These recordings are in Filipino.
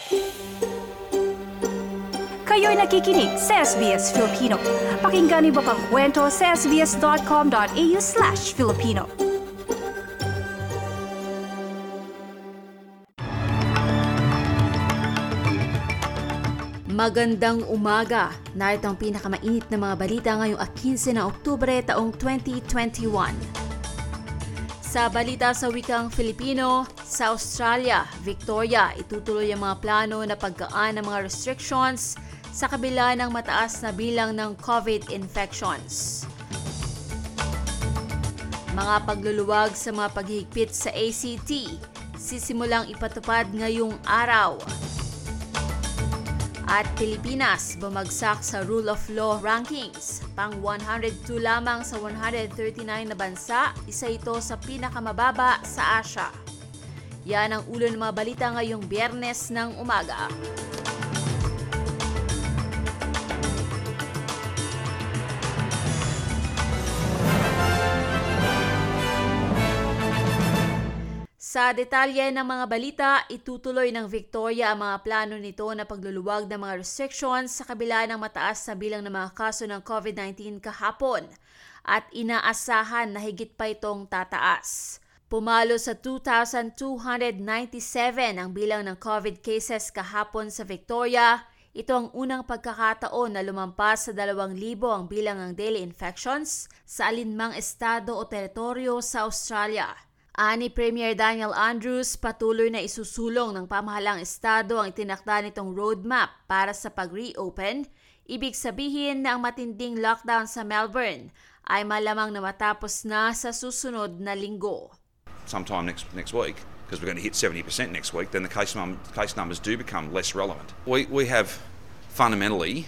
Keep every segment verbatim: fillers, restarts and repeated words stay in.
Kayo'y nakikinig sa S B S Filipino. Pakinggan niyo pa ang kwento sa sbs.com.au slash Filipino. Magandang umaga. Narito ang pinakamainit na mga balita ngayong fifteen ng Oktubre taong twenty twenty-one. Sa balita sa wikang Filipino, sa Australia, Victoria, itutuloy ang mga plano na paggaan ng mga restrictions sa kabila ng mataas na bilang ng COVID infections. Mga pagluluwag sa mga paghihigpit sa A C T, sisimulang ipatupad ngayong araw. At Pilipinas, bumagsak sa Rule of Law Rankings. Pang one hundred two lamang sa one hundred thirty-nine na bansa, isa ito sa pinakamababa sa Asia. Yan ang ulo ng mga balita ngayong Biyernes ng umaga. Sa detalye ng mga balita, itutuloy ng Victoria ang mga plano nito na pagluluwag ng mga restrictions sa kabila ng mataas na bilang ng mga kaso ng COVID nineteen kahapon at inaasahan na higit pa itong tataas. Pumalo sa two thousand two hundred ninety-seven ang bilang ng COVID cases kahapon sa Victoria. Ito ang unang pagkakataon na lumampas sa dalawang libo ang bilang ng daily infections sa alinmang estado o teritoryo sa Australia. Ani Premier Daniel Andrews, patuloy na isusulong ng pamahalang estado ang itinakda nitong roadmap para sa pag-reopen. Ibig sabihin na ang matinding lockdown sa Melbourne ay malamang na matapos na sa susunod na linggo. Sometime next next week, because we're going to hit seventy percent next week, then the case, num- case numbers do become less relevant. We, we have fundamentally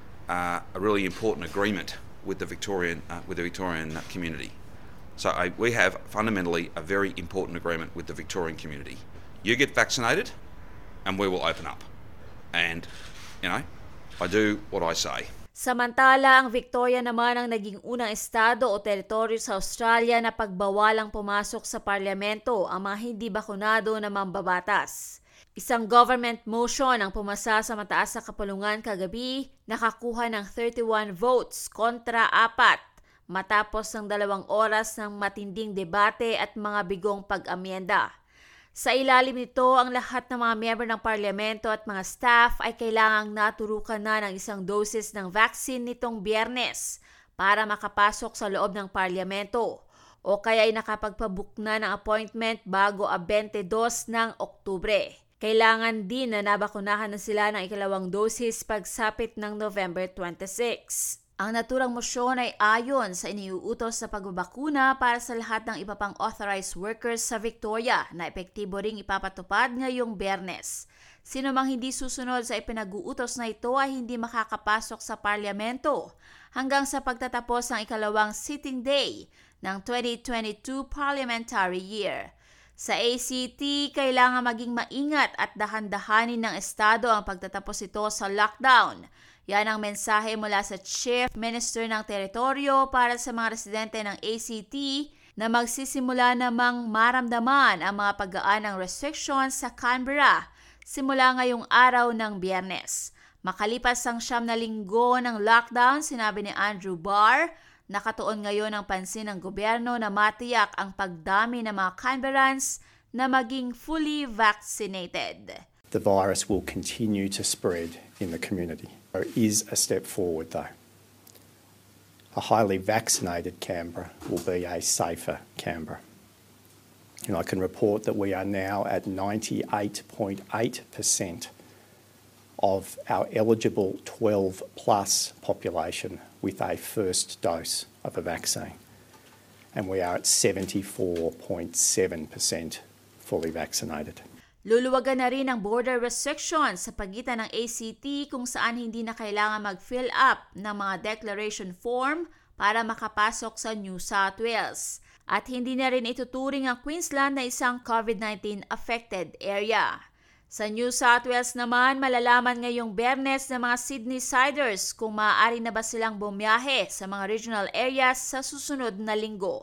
uh, a really important agreement with the Victorian, uh, with the Victorian community. So uh, we have fundamentally a very important agreement with the Victorian community. You get vaccinated and we will open up. And, you know, I do what I say. Samantala, ang Victoria naman ang naging unang estado o teritoryo sa Australia na pagbawalang pumasok sa parlamento ang mga hindi bakunado na mambabatas. Isang government motion ang pumasa sa mataas na kapulungan kagabi, nakakuha ng thirty-one votes kontra apat. Matapos ng dalawang oras ng matinding debate at mga bigong pag-amyenda. Sa ilalim nito, ang lahat ng mga miyembro ng parlamento at mga staff ay kailangang naturukan na ng isang dosis ng vaccine nitong Biyernes para makapasok sa loob ng parlamento o kaya ay nakapagpabook na ng appointment bago ang twenty-two ng Oktubre. Kailangan din na nabakunahan na sila ng ikalawang dosis pagsapit ng November twenty-sixth. Ang naturang mosyon ay ayon sa iniuutos sa pagbabakuna para sa lahat ng iba pang authorized workers sa Victoria na epektibo ring ipapatupad ngayong Biyernes. Sino mang hindi susunod sa ipinag-uutos na ito ay hindi makakapasok sa parlamento hanggang sa pagtatapos ng ikalawang sitting day ng twenty twenty-two parliamentary year. Sa A C T, kailangan maging maingat at dahan-dahanin ng estado ang pagtatapos ito sa lockdown. Yan ang mensahe mula sa Chief Minister ng Teritoryo para sa mga residente ng A C T na magsisimula namang maramdaman ang mga paggaan ng restrictions sa Canberra simula ngayong araw ng Biyernes. Makalipas ang siyam na linggo ng lockdown, sinabi ni Andrew Barr, nakatuon ngayon ang pansin ng gobyerno na matiyak ang pagdami ng mga Canberrans na maging fully vaccinated. The virus will continue to spread in the community. There is a step forward though. A highly vaccinated Canberra will be a safer Canberra. And I can report that we are now at ninety-eight point eight percent of our eligible twelve plus population with a first dose of a vaccine. And we are at seventy-four point seven percent fully vaccinated. Luluwagan na rin ang border restrictions sa pagitan ng A C T kung saan hindi na kailangan mag-fill up ng mga declaration form para makapasok sa New South Wales. At hindi na rin ituturing ang Queensland na isang COVID nineteen affected area. Sa New South Wales naman, malalaman ngayong Biyernes ng mga Sydney-siders kung maaari na ba silang bumiyahe sa mga regional areas sa susunod na linggo.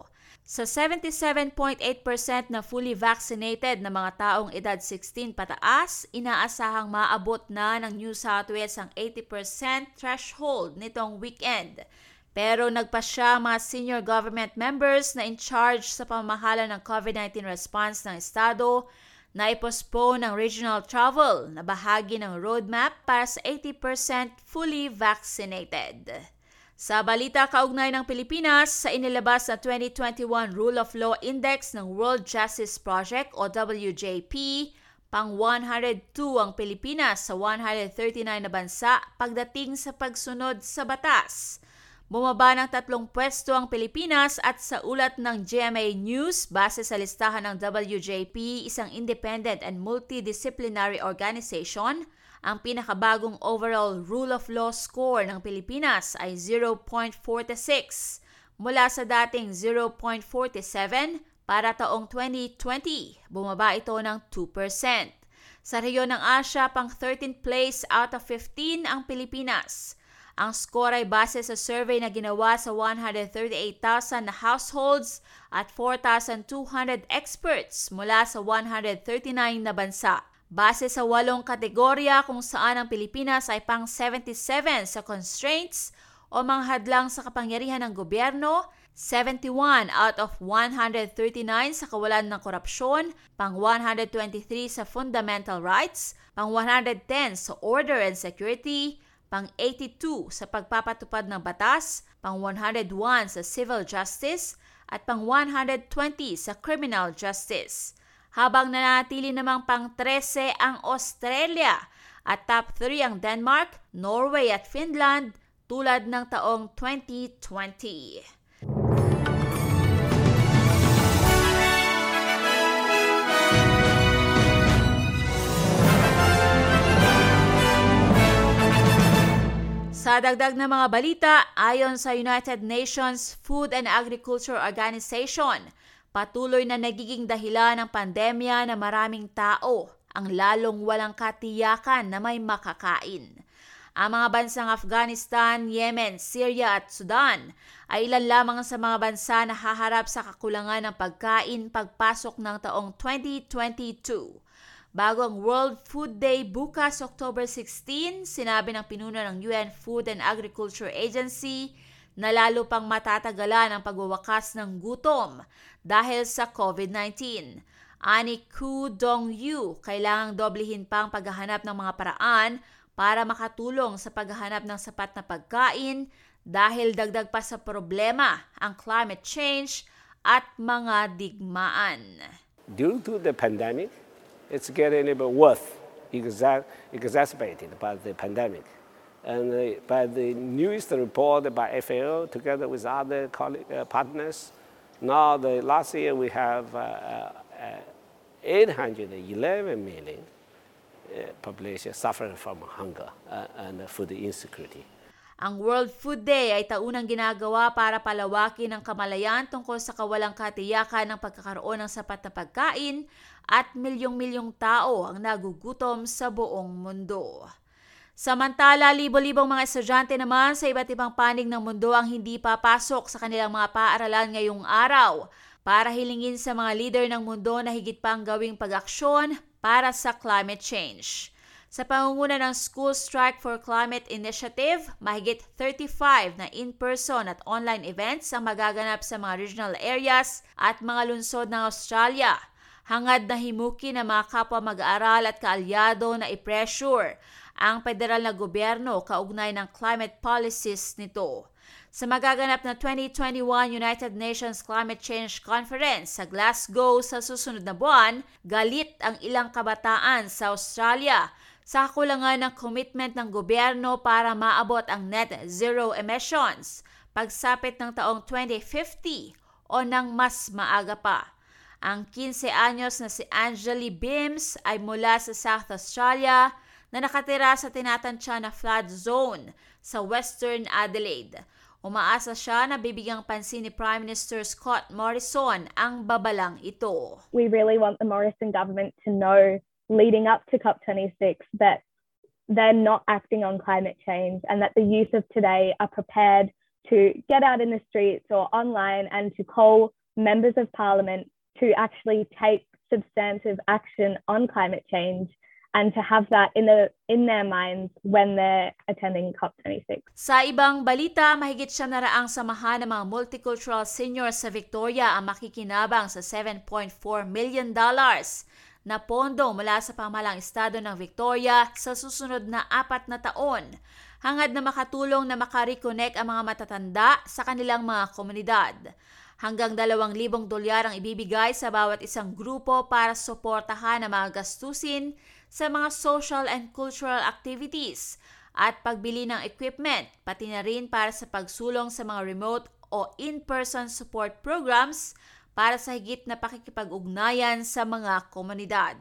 Sa seventy-seven point eight percent na fully vaccinated na mga taong edad sixteen pataas, inaasahang maabot na ng New South Wales ang eighty percent threshold nitong weekend. Pero nagpasya mga senior government members na in charge sa pamamahala ng COVID nineteen response ng estado na ipostpone ang regional travel na bahagi ng roadmap para sa eighty percent fully vaccinated. Sa balita kaugnay ng Pilipinas, sa inilabas na twenty twenty-one Rule of Law Index ng World Justice Project o W J P, pang one hundred two ang Pilipinas sa one hundred thirty-nine na bansa pagdating sa pagsunod sa batas. Bumaba ng tatlong pwesto ang Pilipinas at sa ulat ng G M A News, base sa listahan ng W J P, isang independent and multidisciplinary organization, ang pinakabagong overall rule of law score ng Pilipinas ay zero point four six mula sa dating zero point four seven para taong twenty twenty. Bumaba ito ng two percent. Sa rehiyon ng Asya, pang thirteenth place out of fifteen ang Pilipinas. Ang score ay base sa survey na ginawa sa one hundred thirty-eight thousand na households at four thousand two hundred experts mula sa one hundred thirty-nine na bansa. Base sa walong kategorya kung saan ang Pilipinas ay pang seventy-seven sa constraints o mga hadlang sa kapangyarihan ng gobyerno, seventy-one out of one hundred thirty-nine sa kawalan ng korupsyon, pang one hundred twenty-three sa fundamental rights, pang one hundred ten sa order and security, pang eighty-two sa pagpapatupad ng batas, pang one hundred one sa civil justice, at pang one hundred twenty sa criminal justice. Habang nanatili namang pang thirteen ang Australia at top three ang Denmark, Norway at Finland tulad ng taong twenty twenty. Sa dagdag na mga balita, ayon sa United Nations Food and Agriculture Organization, patuloy na nagiging dahilan ng pandemya na maraming tao ang lalong walang katiyakan na may makakain. Ang mga bansang Afghanistan, Yemen, Syria at Sudan ay ilan lamang sa mga bansa na haharap sa kakulangan ng pagkain pagpasok ng taong twenty twenty-two. Bago ang World Food Day bukas October sixteen, sinabi ng pinuno ng U N Food and Agriculture Agency na lalo pang matatagalan ang pagwawakas ng gutom dahil sa COVID nineteen. Ani Ku Dong-yu, kailangang doblehin pa ang paghahanap ng mga paraan para makatulong sa paghahanap ng sapat na pagkain dahil dagdag pa sa problema ang climate change at mga digmaan. Due to the pandemic, it's getting a bit worse, exa- exacerbated by the pandemic. And uh, by the newest report by F A O, together with other colleague, uh, partners, now the last year we have uh, uh, eight hundred eleven million uh, population suffering from hunger uh, and food insecurity. Ang World Food Day ay taunang ginagawa para palawakin ang kamalayan tungkol sa kawalang katiyakan ng pagkakaroon ng sapat na pagkain at milyong-milyong tao ang nagugutom sa buong mundo. Samantala, libo-libong mga estudyante naman sa iba't ibang panig ng mundo ang hindi papasok sa kanilang mga paaralan ngayong araw para hilingin sa mga leader ng mundo na higit pang gawing pag-aksyon para sa climate change. Sa pangunguna ng School Strike for Climate Initiative, mahigit thirty-five na in-person at online events ang magaganap sa mga regional areas at mga lungsod ng Australia. Hangad na himuki ng mga kapwa mag-aaral at kaalyado na i-pressure ang federal na gobyerno kaugnay ng climate policies nito. Sa magaganap na twenty twenty-one United Nations Climate Change Conference sa Glasgow sa susunod na buwan, galit ang ilang kabataan sa Australia sa kakulangan ng commitment ng gobyerno para maabot ang net zero emissions pagsapit ng taong twenty fifty o nang mas maaga pa. Ang fifteen anyos na si Angeli Bims ay mula sa South Australia na nakatira sa tinatantya na flood zone sa Western Adelaide. Umaasa siya na bibigyang pansin ni Prime Minister Scott Morrison ang babalang ito. We really want the Morrison government to know leading up to COP twenty-six that they're not acting on climate change and that the youth of today are prepared to get out in the streets or online and to call members of parliament to actually take substantive action on climate change and to have that in the in their minds when they're attending COP twenty-six. Sa ibang balita, mahigit siya na raang samahan ng mga multicultural seniors sa Victoria ang makikinabang sa seven point four million dollars na pondo mula sa pamahalang estado ng Victoria sa susunod na apat na taon, hangad na makatulong na makareconnect ang mga matatanda sa kanilang mga komunidad. Hanggang dalawang libong dolyar ang ibibigay sa bawat isang grupo para suportahan ang mga gastusin sa mga social and cultural activities at pagbili ng equipment, pati na rin para sa pagsulong sa mga remote o in-person support programs para sa higit na pakikipag-ugnayan sa mga komunidad.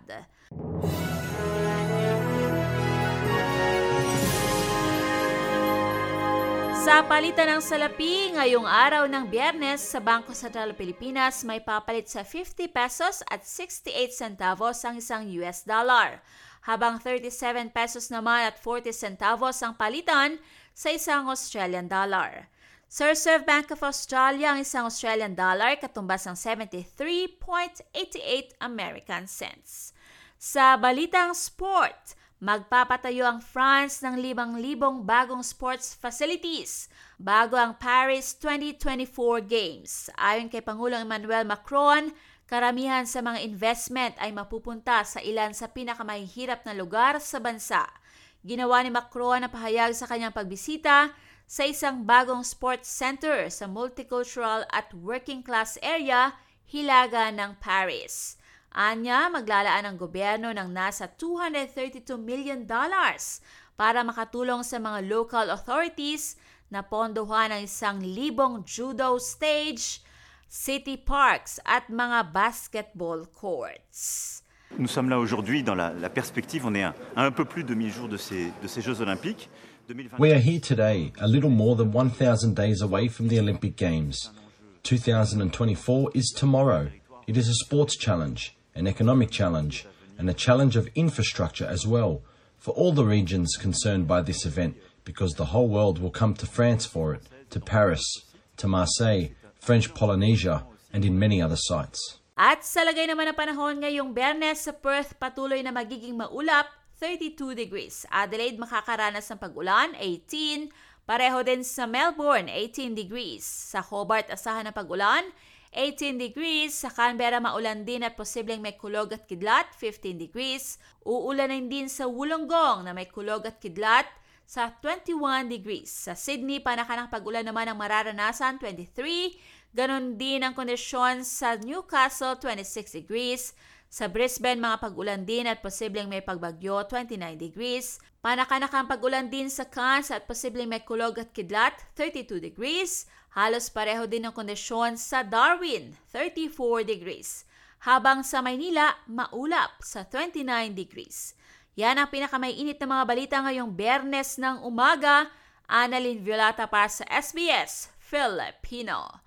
Sa palitan ng salapi, ngayong araw ng Biyernes sa Bangko Sentral Pilipinas may papalit sa fifty pesos at sixty-eight centavos ang isang U S dollar, habang thirty-seven pesos naman at forty centavos ang palitan sa isang Australian dollar. Sa Reserve Bank of Australia, ang isang Australian dollar katumbas ng seventy-three point eight eight American cents. Sa balitang sport, magpapatayo ang France ng limang libong bagong sports facilities bago ang Paris twenty twenty-four Games. Ayon kay Pangulong Emmanuel Macron, karamihan sa mga investment ay mapupunta sa ilan sa pinakamahihirap na lugar sa bansa. Ginawa ni Macron ang pahayag sa kanyang pagbisita sa isang bagong sports center sa multicultural at working class area, Hilaga ng Paris. Anya, maglalaan ang gobyerno ng nasa two hundred thirty-two million dollars para makatulong sa mga local authorities na pondohan ng isang libong judo stage, city parks at mga basketball courts. Nous sommes là aujourd'hui dans la, la perspective, on est à un peu plus de mille jours de ces, de ces Jeux Olympiques. We are here today, a little more than one thousand days away from the Olympic Games. two thousand twenty-four is tomorrow. It is a sports challenge, an economic challenge, and a challenge of infrastructure as well, for all the regions concerned by this event, because the whole world will come to France for it, to Paris, to Marseille, French Polynesia, and in many other sites. At sa lagay naman ng panahon ngayong Biyernes sa Perth, patuloy na magiging maulap, thirty-two degrees. Adelaide makakaranas ng pag-ulan, eighteen. Pareho din sa Melbourne, eighteen degrees. Sa Hobart, asahan ng pag-ulan, eighteen degrees. Sa Canberra, maulan din at posibleng may kulog at kidlat, fifteen degrees. Uulanin din sa Wollongong na may kulog at kidlat sa twenty-one degrees. Sa Sydney, panakanang pag-ulan naman ang mararanasan, twenty-three. Ganon din ang kondisyon sa Newcastle, twenty-six degrees. Sa Brisbane, mga pag-ulan din at posibleng may pagbagyo, twenty-nine degrees. Panakanakang pag-ulan din sa Cairns at posibleng may kulog at kidlat, thirty-two degrees. Halos pareho din ang kondisyon sa Darwin, thirty-four degrees. Habang sa Maynila, maulap sa twenty-nine degrees. Yan ang pinakamainit na mga balita ngayong Biyernes ng umaga. Annalyn Violata para sa S B S Filipino.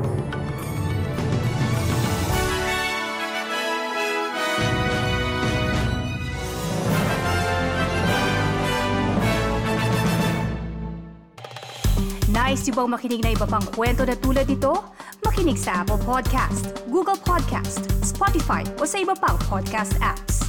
Nice yung bang makinig na iba pang kwento na tulad ito? Makinig sa Apple Podcast, Google Podcast, Spotify o sa iba pang podcast apps.